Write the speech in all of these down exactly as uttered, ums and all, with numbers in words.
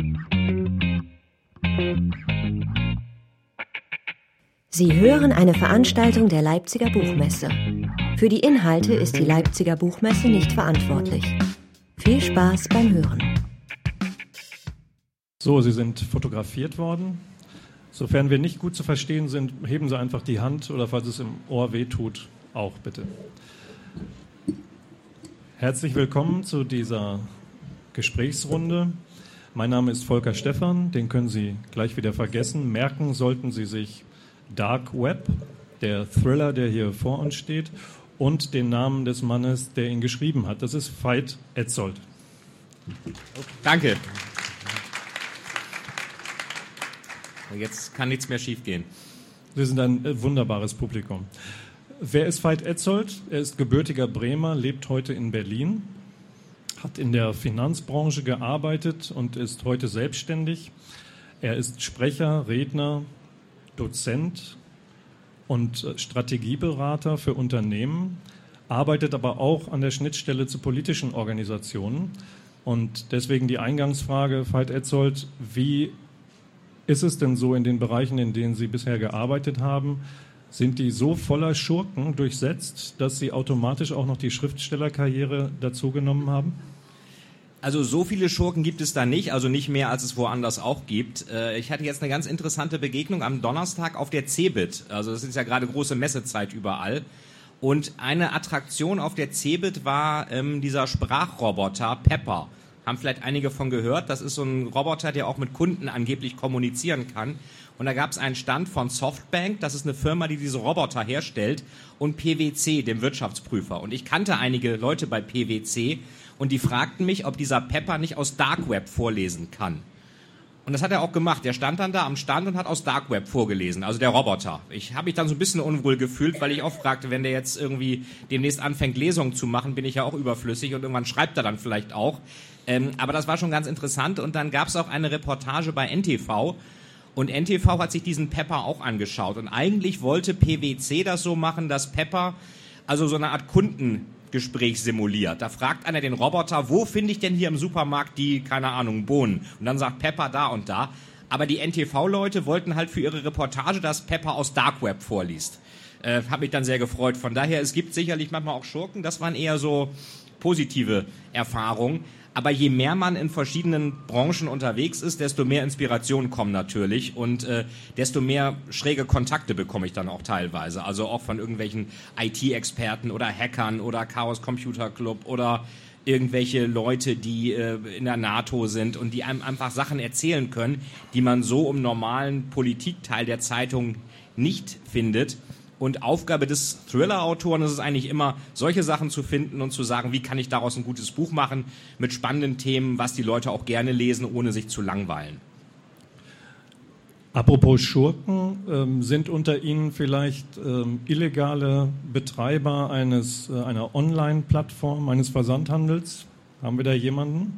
Sie hören eine Veranstaltung der Leipziger Buchmesse. Für die Inhalte ist die Leipziger Buchmesse nicht verantwortlich. Viel Spaß beim Hören. So, Sie sind fotografiert worden. Sofern wir nicht gut zu verstehen sind, heben Sie einfach die Hand oder falls es im Ohr wehtut, auch bitte. Herzlich willkommen zu dieser Gesprächsrunde. Mein Name ist Volker Stephan, den können Sie gleich wieder vergessen. Merken sollten Sie sich Dark Web, der Thriller, der hier vor uns steht, und den Namen des Mannes, der ihn geschrieben hat. Das ist Veit Etzold. Danke. Jetzt kann nichts mehr schiefgehen. Sie sind ein äh, wunderbares Publikum. Wer ist Veit Etzold? Er ist gebürtiger Bremer, lebt heute in Berlin, hat in der Finanzbranche gearbeitet und ist heute selbstständig. Er ist Sprecher, Redner, Dozent und Strategieberater für Unternehmen, arbeitet aber auch an der Schnittstelle zu politischen Organisationen. Und deswegen die Eingangsfrage, Veit Etzold, wie ist es denn so in den Bereichen, in denen Sie bisher gearbeitet haben? Sind die so voller Schurken durchsetzt, dass Sie automatisch auch noch die Schriftstellerkarriere dazugenommen haben? Also so viele Schurken gibt es da nicht, also nicht mehr, als es woanders auch gibt. Ich hatte jetzt eine ganz interessante Begegnung am Donnerstag auf der CeBIT. Also das ist ja gerade große Messezeit überall. Und eine Attraktion auf der CeBIT war ähm, dieser Sprachroboter Pepper. Haben vielleicht einige von gehört. Das ist so ein Roboter, der auch mit Kunden angeblich kommunizieren kann. Und da gab es einen Stand von Softbank, das ist eine Firma, die diese Roboter herstellt, und P W C, dem Wirtschaftsprüfer. Und ich kannte einige Leute bei P W C und die fragten mich, ob dieser Pepper nicht aus Dark Web vorlesen kann. Und das hat er auch gemacht. Der stand dann da am Stand und hat aus Dark Web vorgelesen, also der Roboter. Ich habe mich dann so ein bisschen unwohl gefühlt, weil ich auch fragte, wenn der jetzt irgendwie demnächst anfängt, Lesungen zu machen, bin ich ja auch überflüssig und irgendwann schreibt er dann vielleicht auch. Ähm, aber das war schon ganz interessant. Und dann gab es auch eine Reportage bei N T V. Und N T V hat sich diesen Pepper auch angeschaut. Und eigentlich wollte P W C das so machen, dass Pepper also so eine Art Kundengespräch simuliert. Da fragt einer den Roboter, wo finde ich denn hier im Supermarkt die, keine Ahnung, Bohnen? Und dann sagt Pepper da und da. Aber die N T V-Leute wollten halt für ihre Reportage, dass Pepper aus Dark Web vorliest. Äh, hab mich dann sehr gefreut. Von daher, es gibt sicherlich manchmal auch Schurken. Das waren eher so positive Erfahrungen. Aber je mehr man in verschiedenen Branchen unterwegs ist, desto mehr Inspirationen kommen natürlich und äh, desto mehr schräge Kontakte bekomme ich dann auch teilweise. Also auch von irgendwelchen I T-Experten oder Hackern oder Chaos Computer Club oder irgendwelche Leute, die äh, in der NATO sind und die einem einfach Sachen erzählen können, die man so im normalen Politikteil der Zeitung nicht findet. Und Aufgabe des Thriller-Autoren ist es eigentlich immer, solche Sachen zu finden und zu sagen, wie kann ich daraus ein gutes Buch machen mit spannenden Themen, was die Leute auch gerne lesen, ohne sich zu langweilen. Apropos Schurken, ähm, sind unter Ihnen vielleicht ähm, illegale Betreiber eines, äh, einer Online-Plattform, eines Versandhandels? Haben wir da jemanden?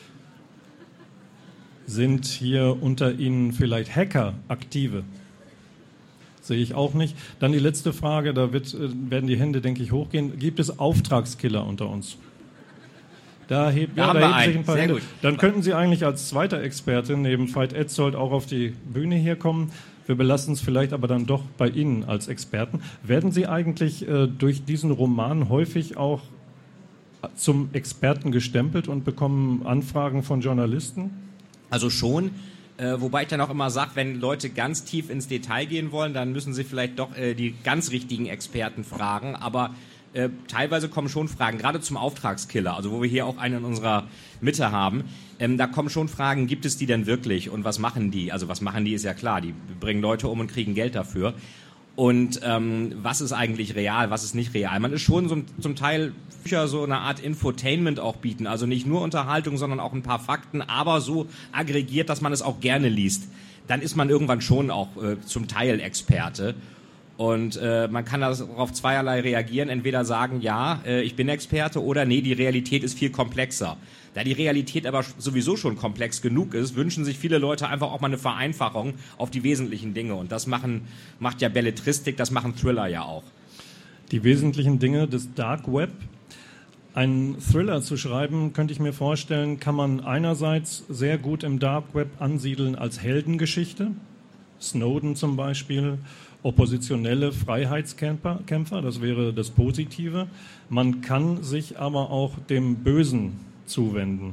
Sind hier unter Ihnen vielleicht Hacker, Aktive? Sehe ich auch nicht. Dann die letzte Frage, da wird, werden die Hände, denke ich, hochgehen. Gibt es Auftragskiller unter uns? Da, heb, da, ja, haben da wir heben sich einen. ein paar Sehr Hände. gut. Dann könnten Sie eigentlich als zweiter Experte neben Veit Etzold auch auf die Bühne hier kommen. Wir belassen es vielleicht aber dann doch bei Ihnen als Experten. Werden Sie eigentlich äh, durch diesen Roman häufig auch zum Experten gestempelt und bekommen Anfragen von Journalisten? Also schon. Äh, wobei ich dann auch immer sage, wenn Leute ganz tief ins Detail gehen wollen, dann müssen sie vielleicht doch äh, die ganz richtigen Experten fragen. Aber äh, teilweise kommen schon Fragen, gerade zum Auftragskiller, also wo wir hier auch einen in unserer Mitte haben. Ähm, da kommen schon Fragen, gibt es die denn wirklich und was machen die? Also was machen die, ist ja klar, die bringen Leute um und kriegen Geld dafür. Und ähm, was ist eigentlich real, was ist nicht real? Man ist schon so, zum Teil Bücher so eine Art Infotainment auch bieten, also nicht nur Unterhaltung, sondern auch ein paar Fakten, aber so aggregiert, dass man es auch gerne liest. Dann ist man irgendwann schon auch äh, zum Teil Experte. Und äh, man kann darauf zweierlei reagieren, entweder sagen, ja, äh, ich bin Experte, oder nee, die Realität ist viel komplexer. Da die Realität aber sowieso schon komplex genug ist, wünschen sich viele Leute einfach auch mal eine Vereinfachung auf die wesentlichen Dinge. Und das machen, macht ja Belletristik, das machen Thriller ja auch. Die wesentlichen Dinge des Dark Web. Einen Thriller zu schreiben, könnte ich mir vorstellen, kann man einerseits sehr gut im Dark Web ansiedeln als Heldengeschichte. Snowden zum Beispiel, oppositionelle Freiheitskämpfer, Kämpfer, das wäre das Positive. Man kann sich aber auch dem Bösen zuwenden.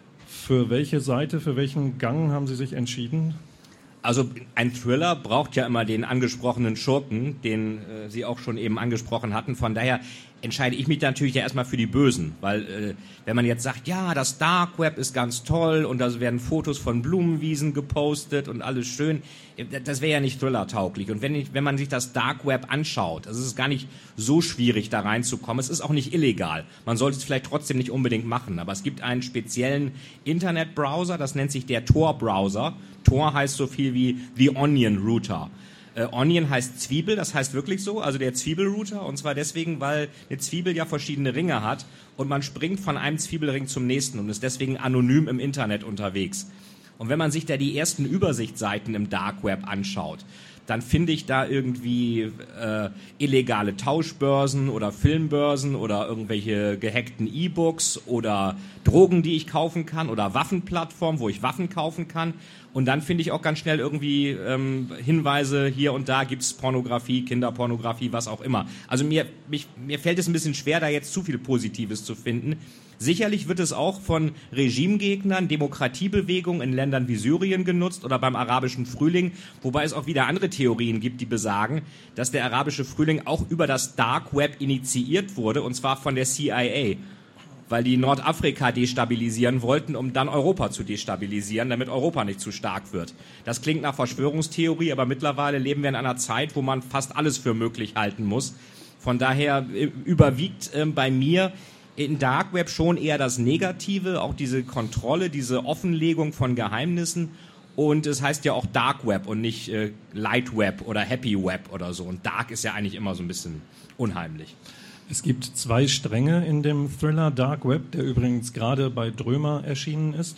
Für welche Seite, für welchen Gang haben Sie sich entschieden? Also ein Thriller braucht ja immer den angesprochenen Schurken, den äh, Sie auch schon eben angesprochen hatten. Von daher entscheide ich mich natürlich ja erstmal für die Bösen, weil äh, wenn man jetzt sagt, ja, das Dark Web ist ganz toll und da werden Fotos von Blumenwiesen gepostet und alles schön, das wäre ja nicht Thriller-tauglich. Und wenn, ich, wenn man sich das Dark Web anschaut, also es ist gar nicht so schwierig, da reinzukommen. Es ist auch nicht illegal. Man sollte es vielleicht trotzdem nicht unbedingt machen, aber es gibt einen speziellen Internetbrowser, das nennt sich der Tor-Browser. Tor heißt so viel wie The Onion Router. Äh, Onion heißt Zwiebel, das heißt wirklich so, also der Zwiebelrouter, und zwar deswegen, weil eine Zwiebel ja verschiedene Ringe hat und man springt von einem Zwiebelring zum nächsten und ist deswegen anonym im Internet unterwegs. Und wenn man sich da die ersten Übersichtsseiten im Dark Web anschaut, dann finde ich da irgendwie äh, illegale Tauschbörsen oder Filmbörsen oder irgendwelche gehackten E-Books oder Drogen, die ich kaufen kann oder Waffenplattformen, wo ich Waffen kaufen kann. Und dann finde ich auch ganz schnell irgendwie ähm, Hinweise, hier und da gibt's Pornografie, Kinderpornografie, was auch immer. Also mir, mich, mir fällt es ein bisschen schwer, da jetzt zu viel Positives zu finden. Sicherlich wird es auch von Regimegegnern, Demokratiebewegungen in Ländern wie Syrien genutzt oder beim arabischen Frühling, wobei es auch wieder andere Theorien gibt, die besagen, dass der arabische Frühling auch über das Dark Web initiiert wurde, und zwar von der C I A, weil die Nordafrika destabilisieren wollten, um dann Europa zu destabilisieren, damit Europa nicht zu stark wird. Das klingt nach Verschwörungstheorie, aber mittlerweile leben wir in einer Zeit, wo man fast alles für möglich halten muss. Von daher überwiegt äh, bei mir in Dark Web schon eher das Negative, auch diese Kontrolle, diese Offenlegung von Geheimnissen. Und es heißt ja auch Dark Web und nicht äh, Light Web oder Happy Web oder so. Und Dark ist ja eigentlich immer so ein bisschen unheimlich. Es gibt zwei Stränge in dem Thriller Dark Web, der übrigens gerade bei Drömer erschienen ist.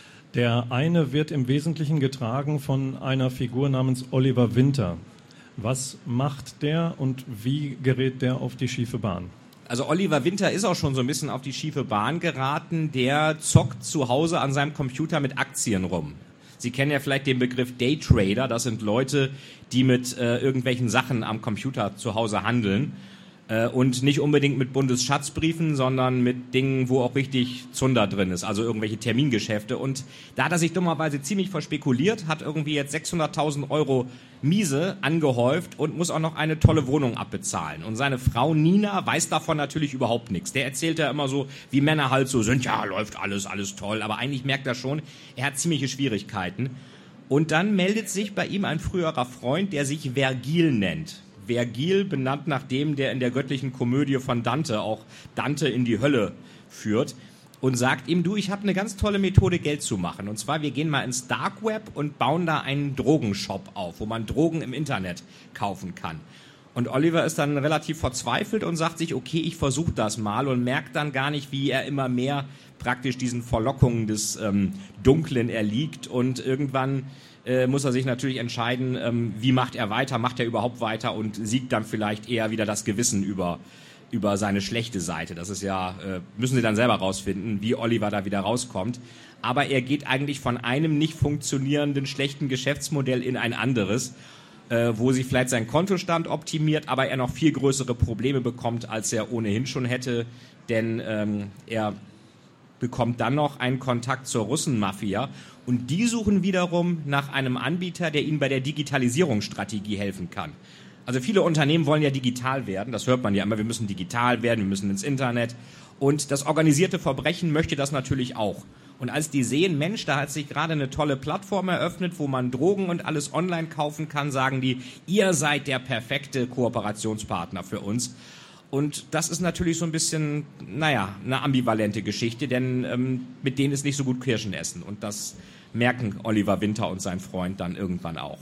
Der eine wird im Wesentlichen getragen von einer Figur namens Oliver Winter. Was macht der und wie gerät der auf die schiefe Bahn? Also Oliver Winter ist auch schon so ein bisschen auf die schiefe Bahn geraten. Der zockt zu Hause an seinem Computer mit Aktien rum. Sie kennen ja vielleicht den Begriff Daytrader. Das sind Leute, die mit äh, irgendwelchen Sachen am Computer zu Hause handeln. Äh, und nicht unbedingt mit Bundesschatzbriefen, sondern mit Dingen, wo auch richtig Zunder drin ist, also irgendwelche Termingeschäfte. Und da hat er sich dummerweise ziemlich verspekuliert, hat irgendwie jetzt sechshunderttausend Euro Miese angehäuft und muss auch noch eine tolle Wohnung abbezahlen. Und seine Frau Nina weiß davon natürlich überhaupt nichts. Der erzählt ja immer so, wie Männer halt so sind, ja, läuft alles, alles toll. Aber eigentlich merkt er schon, er hat ziemliche Schwierigkeiten. Und dann meldet sich bei ihm ein früherer Freund, der sich Vergil nennt. Vergil, benannt nach dem, der in der göttlichen Komödie von Dante auch Dante in die Hölle führt, und sagt ihm, du, ich habe eine ganz tolle Methode, Geld zu machen. Und zwar, wir gehen mal ins Dark Web und bauen da einen Drogenshop auf, wo man Drogen im Internet kaufen kann. Und Oliver ist dann relativ verzweifelt und sagt sich, okay, ich versuche das mal, und merkt dann gar nicht, wie er immer mehr praktisch diesen Verlockungen des ähm, Dunklen erliegt, und irgendwann Äh, muss er sich natürlich entscheiden, ähm, wie macht er weiter, macht er überhaupt weiter und siegt dann vielleicht eher wieder das Gewissen über, über seine schlechte Seite. Das ist ja, äh, müssen Sie dann selber rausfinden, wie Oliver da wieder rauskommt. Aber er geht eigentlich von einem nicht funktionierenden schlechten Geschäftsmodell in ein anderes, äh, wo sich vielleicht sein Kontostand optimiert, aber er noch viel größere Probleme bekommt, als er ohnehin schon hätte, denn ähm, er bekommt dann noch einen Kontakt zur Russenmafia, und die suchen wiederum nach einem Anbieter, der ihnen bei der Digitalisierungsstrategie helfen kann. Also viele Unternehmen wollen ja digital werden, das hört man ja immer, wir müssen digital werden, wir müssen ins Internet, und das organisierte Verbrechen möchte das natürlich auch. Und als die sehen, Mensch, da hat sich gerade eine tolle Plattform eröffnet, wo man Drogen und alles online kaufen kann, sagen die, ihr seid der perfekte Kooperationspartner für uns. Und das ist natürlich so ein bisschen, naja, eine ambivalente Geschichte, denn ähm, mit denen ist nicht so gut Kirschen essen. Und das merken Oliver Winter und sein Freund dann irgendwann auch.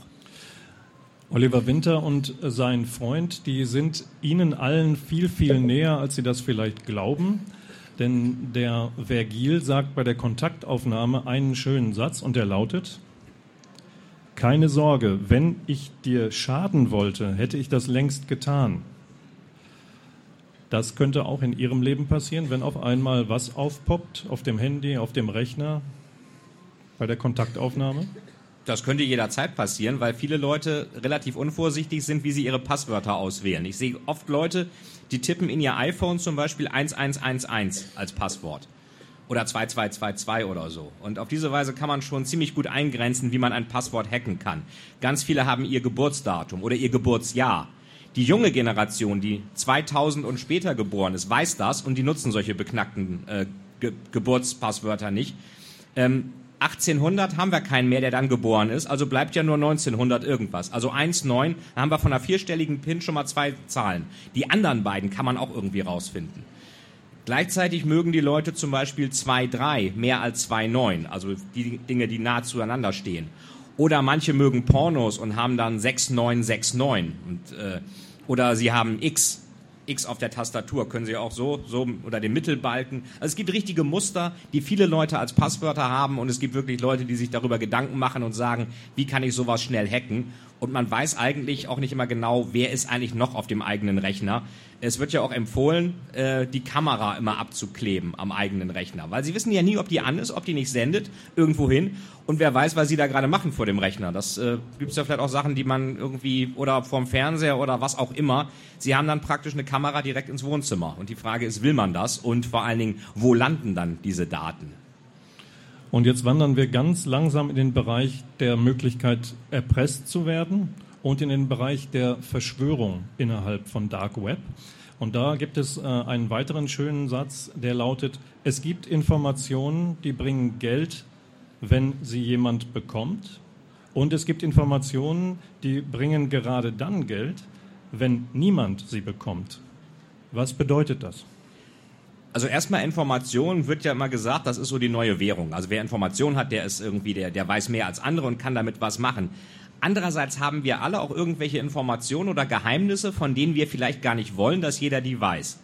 Oliver Winter und sein Freund, die sind Ihnen allen viel, viel näher, als Sie das vielleicht glauben. Denn der Vergil sagt bei der Kontaktaufnahme einen schönen Satz, und der lautet: Keine Sorge, wenn ich dir schaden wollte, hätte ich das längst getan. Das könnte auch in Ihrem Leben passieren, wenn auf einmal was aufpoppt, auf dem Handy, auf dem Rechner, bei der Kontaktaufnahme? Das könnte jederzeit passieren, weil viele Leute relativ unvorsichtig sind, wie sie ihre Passwörter auswählen. Ich sehe oft Leute, die tippen in ihr iPhone zum Beispiel eins eins eins eins als Passwort oder zwei zwei zwei zwei oder so. Und auf diese Weise kann man schon ziemlich gut eingrenzen, wie man ein Passwort hacken kann. Ganz viele haben ihr Geburtsdatum oder ihr Geburtsjahr. Die junge Generation, die zweitausend und später geboren ist, weiß das und die nutzen solche beknackten äh, Ge- Geburtspasswörter nicht. Ähm, achtzehnhundert haben wir keinen mehr, der dann geboren ist, also bleibt ja nur neunzehnhundert irgendwas. Also eins neun, dann haben wir von einer vierstelligen PIN schon mal zwei Zahlen. Die anderen beiden kann man auch irgendwie rausfinden. Gleichzeitig mögen die Leute zum Beispiel zwei drei mehr als zwei neun, also die Dinge, die nah zueinander stehen. Oder manche mögen Pornos und haben dann sechs neun sechs neun. Und, äh, oder sie haben X. X auf der Tastatur können Sie auch so, so oder den Mittelbalken. Also es gibt richtige Muster, die viele Leute als Passwörter haben und es gibt wirklich Leute, die sich darüber Gedanken machen und sagen, wie kann ich sowas schnell hacken? Und man weiß eigentlich auch nicht immer genau, wer ist eigentlich noch auf dem eigenen Rechner. Es wird ja auch empfohlen, äh, die Kamera immer abzukleben am eigenen Rechner, weil Sie wissen ja nie, ob die an ist, ob die nicht sendet, irgendwo hin. Und wer weiß, was Sie da gerade machen vor dem Rechner. Das äh, gibt es ja vielleicht auch Sachen, die man irgendwie, oder vorm Fernseher oder was auch immer. Sie haben dann praktisch eine Kamera direkt ins Wohnzimmer. Und die Frage ist, will man das? Und vor allen Dingen, wo landen dann diese Daten? Und jetzt wandern wir ganz langsam in den Bereich der Möglichkeit, erpresst zu werden und in den Bereich der Verschwörung innerhalb von Dark Web. Und da gibt es äh, einen weiteren schönen Satz, der lautet, es gibt Informationen, die bringen Geld, wenn sie jemand bekommt. Und es gibt Informationen, die bringen gerade dann Geld, wenn niemand sie bekommt. Was bedeutet das? Also erstmal Information wird ja immer gesagt, das ist so die neue Währung. Also wer Information hat, der ist irgendwie, der, der weiß mehr als andere und kann damit was machen. Andererseits haben wir alle auch irgendwelche Informationen oder Geheimnisse, von denen wir vielleicht gar nicht wollen, dass jeder die weiß.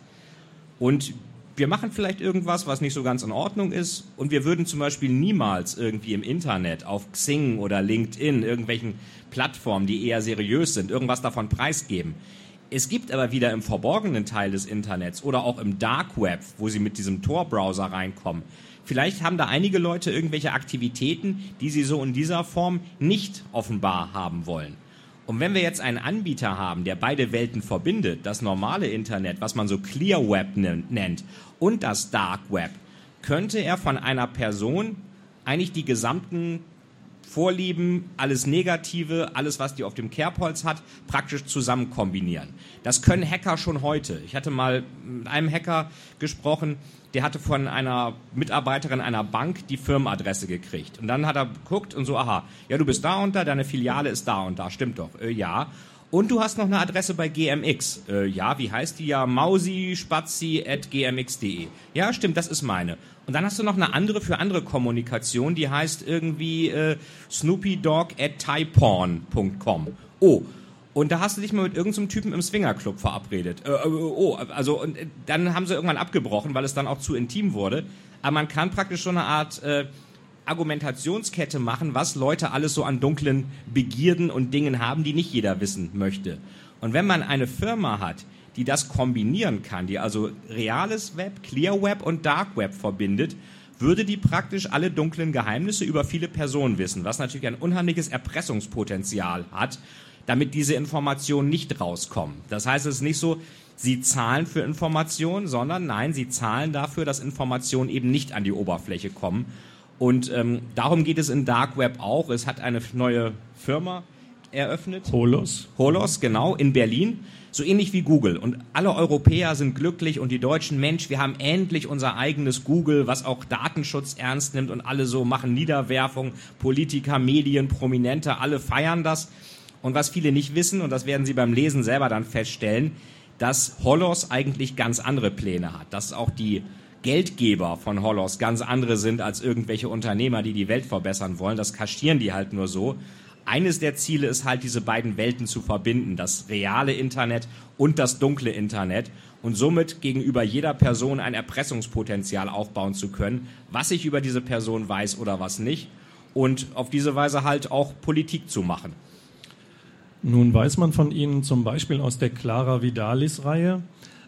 Und wir machen vielleicht irgendwas, was nicht so ganz in Ordnung ist und wir würden zum Beispiel niemals irgendwie im Internet, auf Xing oder LinkedIn, irgendwelchen Plattformen, die eher seriös sind, irgendwas davon preisgeben. Es gibt aber wieder im verborgenen Teil des Internets oder auch im Dark Web, wo Sie mit diesem Tor-Browser reinkommen, vielleicht haben da einige Leute irgendwelche Aktivitäten, die sie so in dieser Form nicht offenbar haben wollen. Und wenn wir jetzt einen Anbieter haben, der beide Welten verbindet, das normale Internet, was man so Clear Web nennt, und das Dark Web, könnte er von einer Person eigentlich die gesamten Vorlieben, alles Negative, alles, was die auf dem Kerbholz hat, praktisch zusammen kombinieren. Das können Hacker schon heute. Ich hatte mal mit einem Hacker gesprochen, der hatte von einer Mitarbeiterin einer Bank die Firmenadresse gekriegt. Und dann hat er geguckt und so, aha, ja, du bist da und da, deine Filiale ist da und da, stimmt doch, äh, ja. Und du hast noch eine Adresse bei G M X. Äh, ja, wie heißt die? Ja, mausi-spazi at g m x punkt d e. Ja, stimmt, das ist meine. Und dann hast du noch eine andere für andere Kommunikation, die heißt irgendwie äh, snoopydog at taiporn punkt com. Oh, und da hast du dich mal mit irgendeinem Typen im Swingerclub verabredet. Äh, äh, oh, also und dann haben sie irgendwann abgebrochen, weil es dann auch zu intim wurde. Aber man kann praktisch so eine Art äh, Argumentationskette machen, was Leute alles so an dunklen Begierden und Dingen haben, die nicht jeder wissen möchte. Und wenn man eine Firma hat, die das kombinieren kann, die also reales Web, Clear Web und Dark Web verbindet, würde die praktisch alle dunklen Geheimnisse über viele Personen wissen, was natürlich ein unheimliches Erpressungspotenzial hat, damit diese Informationen nicht rauskommen. Das heißt, es ist nicht so, sie zahlen für Informationen, sondern nein, sie zahlen dafür, dass Informationen eben nicht an die Oberfläche kommen. Und ähm, darum geht es in Dark Web auch. Es hat eine neue Firma eröffnet. Holos. Holos, genau, in Berlin. So ähnlich wie Google. Und alle Europäer sind glücklich und die Deutschen, Mensch, wir haben endlich unser eigenes Google, was auch Datenschutz ernst nimmt und alle so machen Niederwerfung. Politiker, Medien, Prominente, alle feiern das. Und was viele nicht wissen, und das werden sie beim Lesen selber dann feststellen, dass Holos eigentlich ganz andere Pläne hat. Dass auch die Geldgeber von Holos ganz andere sind als irgendwelche Unternehmer, die die Welt verbessern wollen. Das kaschieren die halt nur so. Eines der Ziele ist halt, diese beiden Welten zu verbinden, das reale Internet und das dunkle Internet und somit gegenüber jeder Person ein Erpressungspotenzial aufbauen zu können, was ich über diese Person weiß oder was nicht und auf diese Weise halt auch Politik zu machen. Nun weiß man von Ihnen zum Beispiel aus der Clara Vidalis-Reihe,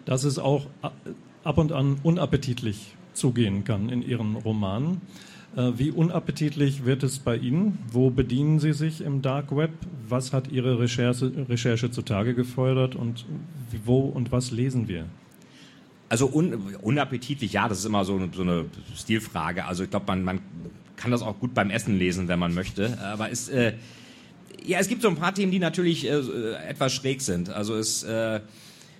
dass es auch ab und an unappetitlich zugehen kann in Ihren Romanen. Wie unappetitlich wird es bei Ihnen? Wo bedienen Sie sich im Dark Web? Was hat Ihre Recherche, Recherche zutage gefördert und wo und was lesen wir? Also un, unappetitlich, ja, das ist immer so, so eine Stilfrage. Also ich glaube, man, man kann das auch gut beim Essen lesen, wenn man möchte. Aber es, äh, ja, es gibt so ein paar Themen, die natürlich äh, etwas schräg sind. Also es, äh, äh,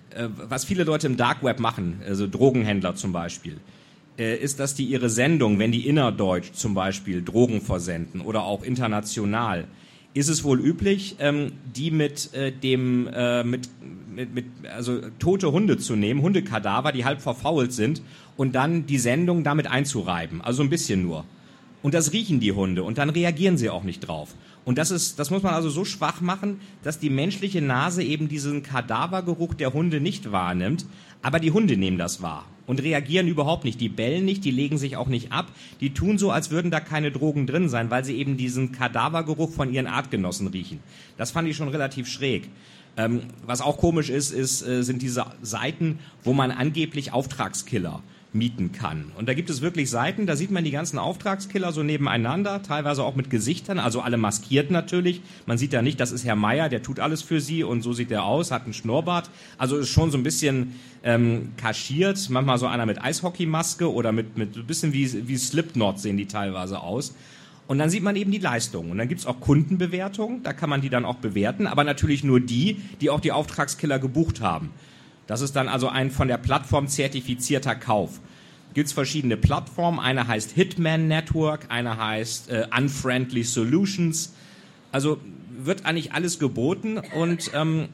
was viele Leute im Dark Web machen, also Drogenhändler zum Beispiel, ist, dass die ihre Sendung, wenn die innerdeutsch zum Beispiel Drogen versenden oder auch international, ist es wohl üblich, ähm, die mit äh, dem äh, mit, mit, mit also tote Hunde zu nehmen, Hundekadaver, die halb verfault sind, und dann die Sendung damit einzureiben, also ein bisschen nur. Und das riechen die Hunde und dann reagieren sie auch nicht drauf. Und das ist, das muss man also so schwach machen, dass die menschliche Nase eben diesen Kadavergeruch der Hunde nicht wahrnimmt, aber die Hunde nehmen das wahr und reagieren überhaupt nicht. Die bellen nicht, die legen sich auch nicht ab. Die tun so, als würden da keine Drogen drin sein, weil sie eben diesen Kadavergeruch von ihren Artgenossen riechen. Das fand ich schon relativ schräg. Ähm, was auch komisch ist, ist äh, sind diese Seiten, wo man angeblich Auftragskiller mieten kann. Und da gibt es wirklich Seiten, da sieht man die ganzen Auftragskiller so nebeneinander, teilweise auch mit Gesichtern, also alle maskiert natürlich. Man sieht da nicht, das ist Herr Meier, der tut alles für Sie und so sieht er aus, hat einen Schnurrbart. Also ist schon so ein bisschen ähm, kaschiert, manchmal so einer mit Eishockeymaske oder mit, mit ein bisschen wie, wie Slipknot sehen die teilweise aus. Und dann sieht man eben die Leistung. Und dann gibt's auch Kundenbewertungen, da kann man die dann auch bewerten, aber natürlich nur die, die auch die Auftragskiller gebucht haben. Das ist dann also ein von der Plattform zertifizierter Kauf. Gibt es verschiedene Plattformen. Eine heißt Hitman Network, eine heißt äh, Unfriendly Solutions. Also wird eigentlich alles geboten. Und ähm,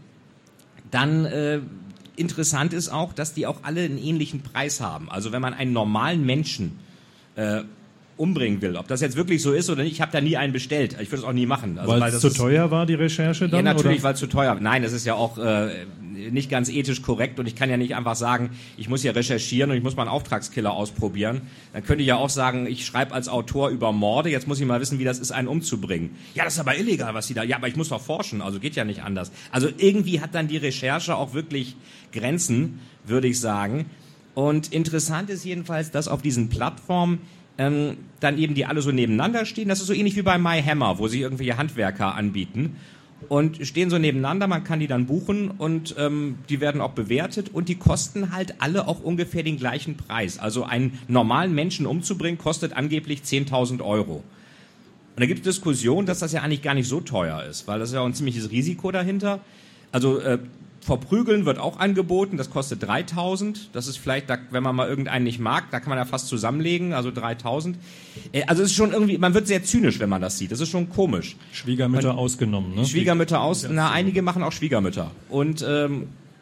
dann äh, interessant ist auch, dass die auch alle einen ähnlichen Preis haben. Also wenn man einen normalen Menschen äh, umbringen will. Ob das jetzt wirklich so ist oder nicht, ich habe da nie einen bestellt. Ich würde es auch nie machen. Also, weil es zu teuer war, die Recherche dann? Ja, natürlich, weil es zu teuer war. Nein, das ist ja auch äh, nicht ganz ethisch korrekt und ich kann ja nicht einfach sagen, ich muss ja recherchieren und ich muss mal einen Auftragskiller ausprobieren. Dann könnte ich ja auch sagen, ich schreibe als Autor über Morde, jetzt muss ich mal wissen, wie das ist, einen umzubringen. Ja, das ist aber illegal, was Sie da... Ja, aber ich muss doch forschen, also geht ja nicht anders. Also irgendwie hat dann die Recherche auch wirklich Grenzen, würde ich sagen. Und interessant ist jedenfalls, dass auf diesen Plattformen Ähm, dann eben die alle so nebeneinander stehen. Das ist so ähnlich wie bei MyHammer, wo sie irgendwelche Handwerker anbieten und stehen so nebeneinander, man kann die dann buchen und ähm, die werden auch bewertet und die kosten halt alle auch ungefähr den gleichen Preis. Also einen normalen Menschen umzubringen kostet angeblich zehntausend Euro. Und da gibt es Diskussionen, dass das ja eigentlich gar nicht so teuer ist, weil das ist ja auch ein ziemliches Risiko dahinter. Also äh, Verprügeln wird auch angeboten, das kostet dreitausend. Das ist vielleicht, da, wenn man mal irgendeinen nicht mag, da kann man ja fast zusammenlegen, also dreitausend. Äh, also es ist schon irgendwie, man wird sehr zynisch, wenn man das sieht. Das ist schon komisch. Schwiegermütter man, ausgenommen, ne? Schwiegermütter aus, na, einige machen auch Schwiegermütter. Und ähm,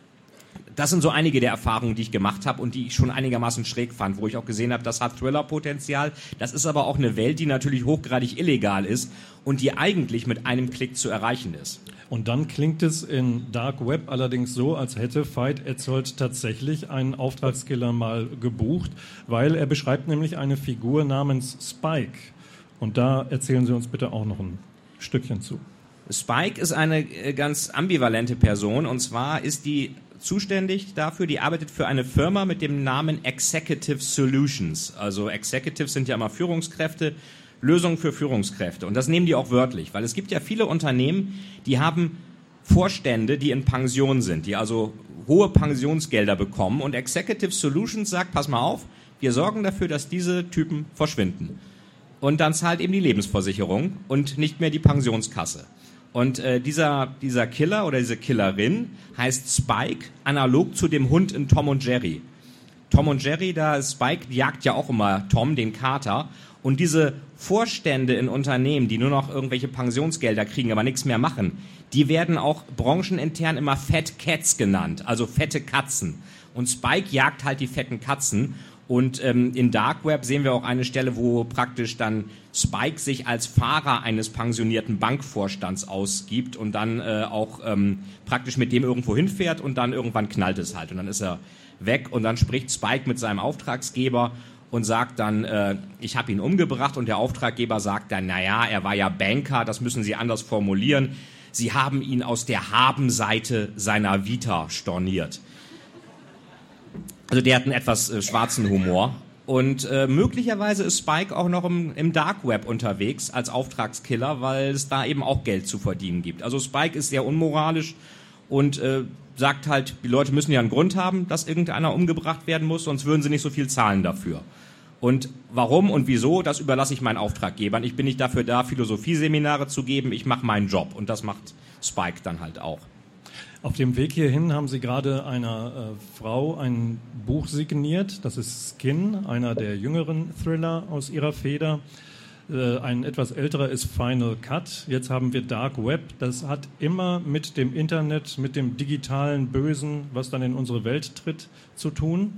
das sind so einige der Erfahrungen, die ich gemacht habe und die ich schon einigermaßen schräg fand, wo ich auch gesehen habe, das hat Thriller-Potenzial. Das ist aber auch eine Welt, die natürlich hochgradig illegal ist und die eigentlich mit einem Klick zu erreichen ist. Und dann klingt es in Dark Web allerdings so, als hätte Veit Etzold tatsächlich einen Auftragskiller mal gebucht, weil er beschreibt nämlich eine Figur namens Spike. Und da erzählen Sie uns bitte auch noch ein Stückchen zu. Spike ist eine ganz ambivalente Person und zwar ist die zuständig dafür, die arbeitet für eine Firma mit dem Namen Executive Solutions. Also Executives sind ja immer Führungskräfte, Lösungen für Führungskräfte. Und das nehmen die auch wörtlich, weil es gibt ja viele Unternehmen, die haben Vorstände, die in Pension sind, die also hohe Pensionsgelder bekommen. Und Executive Solutions sagt, pass mal auf, wir sorgen dafür, dass diese Typen verschwinden. Und dann zahlt eben die Lebensversicherung und nicht mehr die Pensionskasse. Und äh, dieser, dieser Killer oder diese Killerin heißt Spike, analog zu dem Hund in Tom und Jerry. Tom und Jerry, da Spike jagt ja auch immer Tom, den Kater. Und diese Vorstände in Unternehmen, die nur noch irgendwelche Pensionsgelder kriegen, aber nichts mehr machen, die werden auch branchenintern immer Fat Cats genannt, also fette Katzen. Und Spike jagt halt die fetten Katzen. Und ähm, in Dark Web sehen wir auch eine Stelle, wo praktisch dann Spike sich als Fahrer eines pensionierten Bankvorstands ausgibt und dann äh, auch ähm, praktisch mit dem irgendwo hinfährt und dann irgendwann knallt es halt. Und dann ist er weg und dann spricht Spike mit seinem Auftragsgeber und sagt dann, äh, ich habe ihn umgebracht und der Auftraggeber sagt dann, naja, er war ja Banker, das müssen Sie anders formulieren. Sie haben ihn aus der Habenseite seiner Vita storniert. Also der hat einen etwas äh, schwarzen Humor. Und äh, möglicherweise ist Spike auch noch im, im Dark Web unterwegs als Auftragskiller, weil es da eben auch Geld zu verdienen gibt. Also Spike ist sehr unmoralisch und äh, sagt halt, die Leute müssen ja einen Grund haben, dass irgendeiner umgebracht werden muss, sonst würden sie nicht so viel zahlen dafür. Und warum und wieso, das überlasse ich meinen Auftraggebern. Ich bin nicht dafür da, Philosophieseminare zu geben, ich mache meinen Job und das macht Spike dann halt auch. Auf dem Weg hierhin haben Sie gerade einer äh, Frau ein Buch signiert, das ist Skin, einer der jüngeren Thriller aus ihrer Feder. Äh, ein etwas älterer ist Final Cut, jetzt haben wir Dark Web. Das hat immer mit dem Internet, mit dem digitalen Bösen, was dann in unsere Welt tritt, zu tun.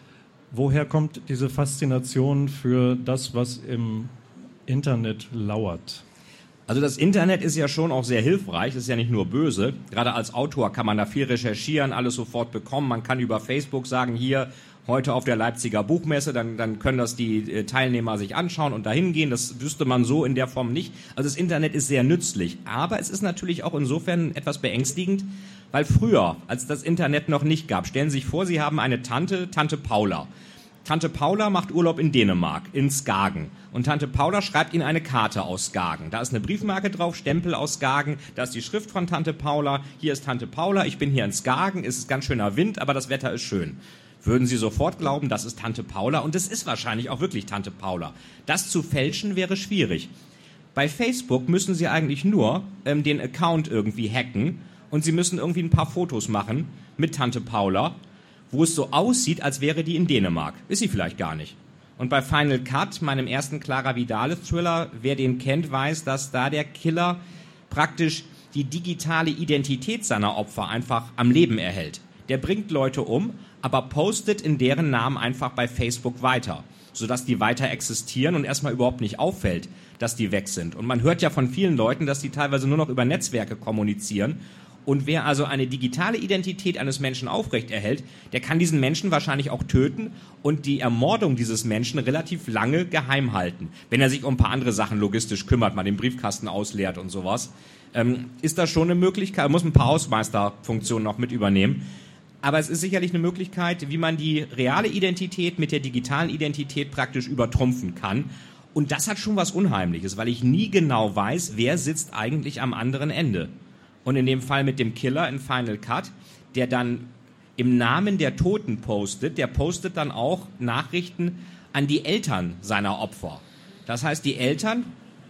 Woher kommt diese Faszination für das, was im Internet lauert? Also das Internet ist ja schon auch sehr hilfreich, ist ja nicht nur böse. Gerade als Autor kann man da viel recherchieren, alles sofort bekommen. Man kann über Facebook sagen, hier, heute auf der Leipziger Buchmesse, dann, dann können das die Teilnehmer sich anschauen und dahin gehen. Das wüsste man so in der Form nicht. Also das Internet ist sehr nützlich. Aber es ist natürlich auch insofern etwas beängstigend, weil früher, als das Internet noch nicht gab, stellen Sie sich vor, Sie haben eine Tante, Tante Paula. Tante Paula macht Urlaub in Dänemark, in Skagen. Und Tante Paula schreibt Ihnen eine Karte aus Skagen. Da ist eine Briefmarke drauf, Stempel aus Skagen. Da ist die Schrift von Tante Paula. Hier ist Tante Paula, ich bin hier in Skagen. Es ist ganz schöner Wind, aber das Wetter ist schön. Würden Sie sofort glauben, das ist Tante Paula? Und es ist wahrscheinlich auch wirklich Tante Paula. Das zu fälschen wäre schwierig. Bei Facebook müssen Sie eigentlich nur ähm, den Account irgendwie hacken und Sie müssen irgendwie ein paar Fotos machen mit Tante Paula, wo es so aussieht, als wäre die in Dänemark. Ist sie vielleicht gar nicht. Und bei Final Cut, meinem ersten Clara Vidale-Thriller, wer den kennt, weiß, dass da der Killer praktisch die digitale Identität seiner Opfer einfach am Leben erhält. Der bringt Leute um, aber postet in deren Namen einfach bei Facebook weiter, sodass die weiter existieren und erstmal überhaupt nicht auffällt, dass die weg sind. Und man hört ja von vielen Leuten, dass die teilweise nur noch über Netzwerke kommunizieren. Und wer also eine digitale Identität eines Menschen aufrechterhält, der kann diesen Menschen wahrscheinlich auch töten und die Ermordung dieses Menschen relativ lange geheim halten. Wenn er sich um ein paar andere Sachen logistisch kümmert, mal den Briefkasten ausleert und sowas, ähm, ist das schon eine Möglichkeit. Er muss ein paar Hausmeisterfunktionen noch mit übernehmen. Aber es ist sicherlich eine Möglichkeit, wie man die reale Identität mit der digitalen Identität praktisch übertrumpfen kann. Und das hat schon was Unheimliches, weil ich nie genau weiß, wer sitzt eigentlich am anderen Ende. Und in dem Fall mit dem Killer in Final Cut, der dann im Namen der Toten postet, der postet dann auch Nachrichten an die Eltern seiner Opfer. Das heißt, die Eltern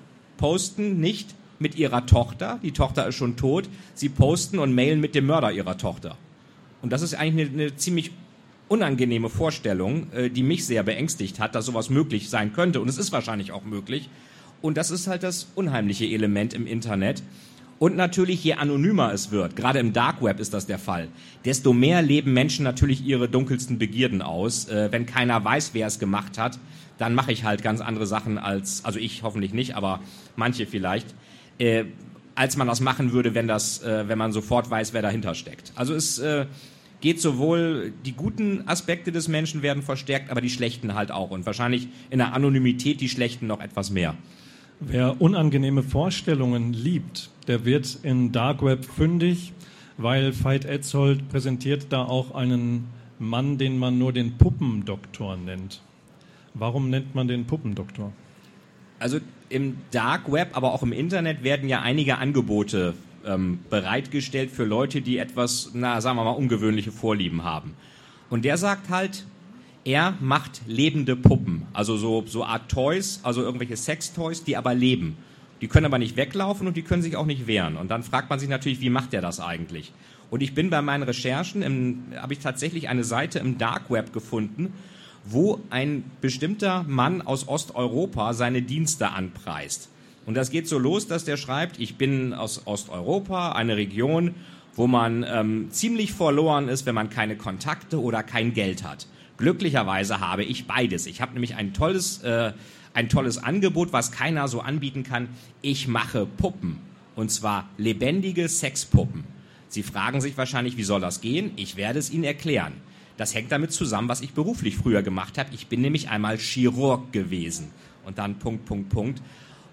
posten nicht mit ihrer Tochter, die Tochter ist schon tot, sie posten und mailen mit dem Mörder ihrer Tochter. Und das ist eigentlich eine, eine ziemlich unangenehme Vorstellung, die mich sehr beängstigt hat, dass sowas möglich sein könnte. Und es ist wahrscheinlich auch möglich. Und das ist halt das unheimliche Element im Internet. Und natürlich, je anonymer es wird, gerade im Dark Web ist das der Fall, desto mehr leben Menschen natürlich ihre dunkelsten Begierden aus. Äh, wenn keiner weiß, wer es gemacht hat, dann mache ich halt ganz andere Sachen als, also ich hoffentlich nicht, aber manche vielleicht, äh, als man das machen würde, wenn das, äh, wenn man sofort weiß, wer dahinter steckt. Also es äh, geht sowohl, die guten Aspekte des Menschen werden verstärkt, aber die schlechten halt auch. Und wahrscheinlich in der Anonymität die schlechten noch etwas mehr. Wer unangenehme Vorstellungen liebt, der wird in Dark Web fündig, weil Veit Etzold präsentiert da auch einen Mann, den man nur den Puppendoktor nennt. Warum nennt man den Puppendoktor? Also im Dark Web, aber auch im Internet werden ja einige Angebote ähm, bereitgestellt für Leute, die etwas, na, sagen wir mal, ungewöhnliche Vorlieben haben. Und der sagt halt, er macht lebende Puppen, also so, so Art Toys, also irgendwelche Sextoys, die aber leben. Die können aber nicht weglaufen und die können sich auch nicht wehren. Und dann fragt man sich natürlich, wie macht er das eigentlich? Und ich bin bei meinen Recherchen, habe ich tatsächlich eine Seite im Dark Web gefunden, wo ein bestimmter Mann aus Osteuropa seine Dienste anpreist. Und das geht so los, dass der schreibt, ich bin aus Osteuropa, eine Region, wo man ähm, ziemlich verloren ist, wenn man keine Kontakte oder kein Geld hat. Glücklicherweise habe ich beides. Ich habe nämlich ein tolles, äh, ein tolles Angebot, was keiner so anbieten kann. Ich mache Puppen. Und zwar lebendige Sexpuppen. Sie fragen sich wahrscheinlich, wie soll das gehen? Ich werde es Ihnen erklären. Das hängt damit zusammen, was ich beruflich früher gemacht habe. Ich bin nämlich einmal Chirurg gewesen. Und dann Punkt, Punkt, Punkt.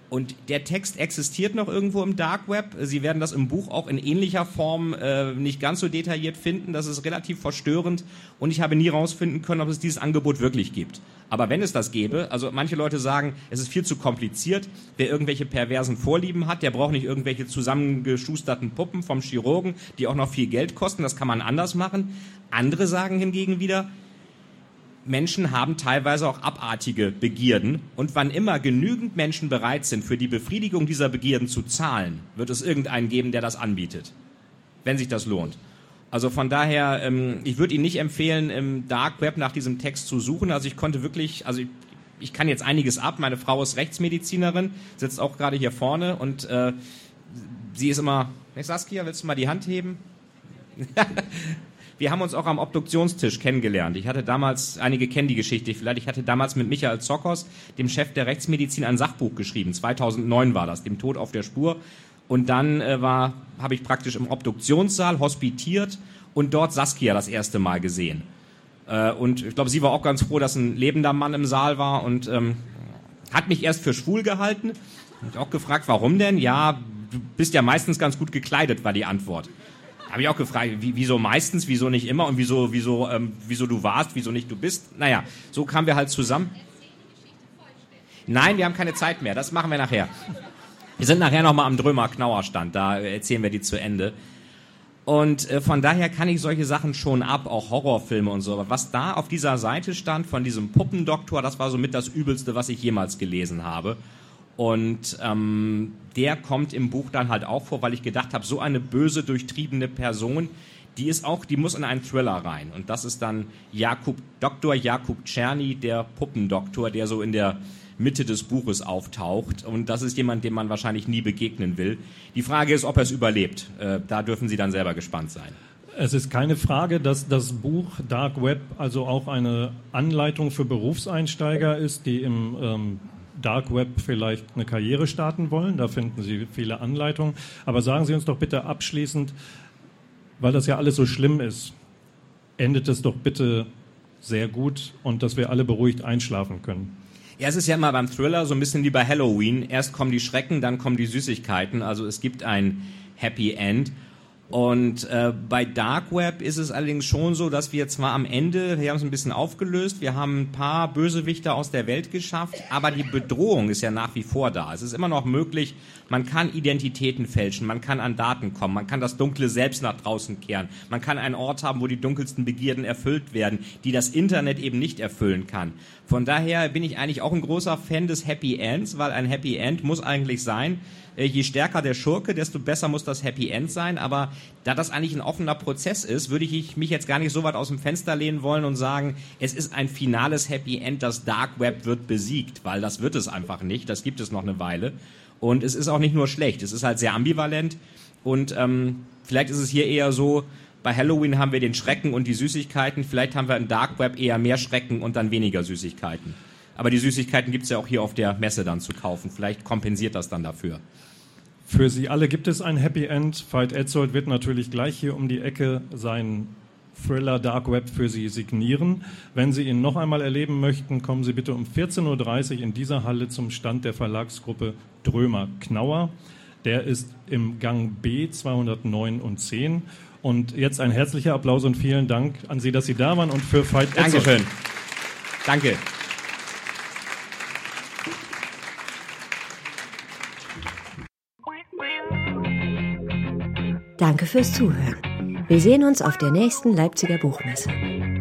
Und der Text existiert noch irgendwo im Dark Web. Sie werden das im Buch auch in ähnlicher Form äh, nicht ganz so detailliert finden. Das ist relativ verstörend. Und ich habe nie rausfinden können, ob es dieses Angebot wirklich gibt. Aber wenn es das gäbe, also manche Leute sagen, es ist viel zu kompliziert. Wer irgendwelche perversen Vorlieben hat, der braucht nicht irgendwelche zusammengeschusterten Puppen vom Chirurgen, die auch noch viel Geld kosten. Das kann man anders machen. Andere sagen hingegen wieder, Menschen haben teilweise auch abartige Begierden und wann immer genügend Menschen bereit sind, für die Befriedigung dieser Begierden zu zahlen, wird es irgendeinen geben, der das anbietet, wenn sich das lohnt. Also von daher, ähm, ich würde Ihnen nicht empfehlen, im Dark Web nach diesem Text zu suchen. Also ich konnte wirklich, also ich, ich kann jetzt einiges ab. Meine Frau ist Rechtsmedizinerin, sitzt auch gerade hier vorne und äh, sie ist immer, hey Saskia, willst du mal die Hand heben? Wir haben uns auch am Obduktionstisch kennengelernt. Ich hatte damals, einige kennen die Geschichte vielleicht, ich hatte damals mit Michael Zokos, dem Chef der Rechtsmedizin, ein Sachbuch geschrieben. zweitausendneun war das, dem Tod auf der Spur. Und dann äh, war, habe ich praktisch im Obduktionssaal hospitiert und dort Saskia das erste Mal gesehen. Äh, und ich glaube, sie war auch ganz froh, dass ein lebender Mann im Saal war und ähm, hat mich erst für schwul gehalten. Und auch gefragt, warum denn? Ja, du bist ja meistens ganz gut gekleidet, war die Antwort. Habe ich auch gefragt, wie, wieso meistens, wieso nicht immer und wieso, wieso, ähm, wieso du warst, wieso nicht du bist. Naja, so kamen wir halt zusammen. Nein, wir haben keine Zeit mehr, das machen wir nachher. Wir sind nachher nochmal am Drömer-Knauer-Stand, da erzählen wir die zu Ende. Und äh, von daher kann ich solche Sachen schon ab, auch Horrorfilme und so. Aber was da auf dieser Seite stand von diesem Puppendoktor, das war somit das Übelste, was ich jemals gelesen habe. Und ähm, der kommt im Buch dann halt auch vor, weil ich gedacht habe, so eine böse, durchtriebene Person, die ist auch, die muss in einen Thriller rein. Und das ist dann Jakub, Doktor Jakub Czerny, der Puppendoktor, der so in der Mitte des Buches auftaucht. Und das ist jemand, dem man wahrscheinlich nie begegnen will. Die Frage ist, ob er es überlebt. Äh, da dürfen Sie dann selber gespannt sein. Es ist keine Frage, dass das Buch Dark Web also auch eine Anleitung für Berufseinsteiger ist, die im ähm, Dark Web vielleicht eine Karriere starten wollen. Da finden Sie viele Anleitungen. Aber sagen Sie uns doch bitte abschließend, weil das ja alles so schlimm ist, endet es doch bitte sehr gut und dass wir alle beruhigt einschlafen können. Ja, es ist ja immer beim Thriller so ein bisschen wie bei Halloween. Erst kommen die Schrecken, dann kommen die Süßigkeiten. Also es gibt ein Happy End. Und äh, bei Dark Web ist es allerdings schon so, dass wir zwar am Ende, wir haben es ein bisschen aufgelöst, wir haben ein paar Bösewichter aus der Welt geschafft, aber die Bedrohung ist ja nach wie vor da. Es ist immer noch möglich, man kann Identitäten fälschen, man kann an Daten kommen, man kann das Dunkle selbst nach draußen kehren, man kann einen Ort haben, wo die dunkelsten Begierden erfüllt werden, die das Internet eben nicht erfüllen kann. Von daher bin ich eigentlich auch ein großer Fan des Happy Ends, weil ein Happy End muss eigentlich sein, je stärker der Schurke, desto besser muss das Happy End sein. Aber da das eigentlich ein offener Prozess ist, würde ich mich jetzt gar nicht so weit aus dem Fenster lehnen wollen und sagen, es ist ein finales Happy End, das Dark Web wird besiegt, weil das wird es einfach nicht. Das gibt es noch eine Weile. Und es ist auch nicht nur schlecht, es ist halt sehr ambivalent. Und ähm, vielleicht ist es hier eher so, bei Halloween haben wir den Schrecken und die Süßigkeiten, vielleicht haben wir im Dark Web eher mehr Schrecken und dann weniger Süßigkeiten. Aber die Süßigkeiten gibt es ja auch hier auf der Messe dann zu kaufen. Vielleicht kompensiert das dann dafür. Für Sie alle gibt es ein Happy End. Veit Etzold wird natürlich gleich hier um die Ecke seinen Thriller Dark Web für Sie signieren. Wenn Sie ihn noch einmal erleben möchten, kommen Sie bitte um vierzehn Uhr dreißig in dieser Halle zum Stand der Verlagsgruppe Drömer-Knauer. Der ist im Gang B zweihundertneun und zehn. Und jetzt ein herzlicher Applaus und vielen Dank an Sie, dass Sie da waren und für Veit Etzold. Dankeschön. Danke. Danke fürs Zuhören. Wir sehen uns auf der nächsten Leipziger Buchmesse.